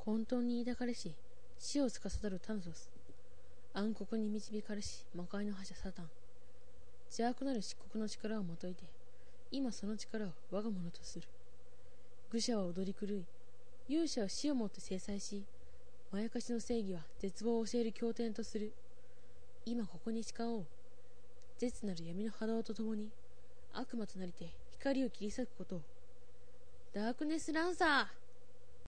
混沌に抱かれし死を司るタナトス、暗黒に導かれし魔界の覇者サタン、邪悪なる漆黒の力をもといて今その力を我が物とする。愚者は踊り狂い、勇者は死をもって制裁し、まやかしの正義は絶望を教える経典とする。今ここに誓おう。絶なる闇の波動とともに悪魔となりて光を切り裂くことを。ダークネスランサー。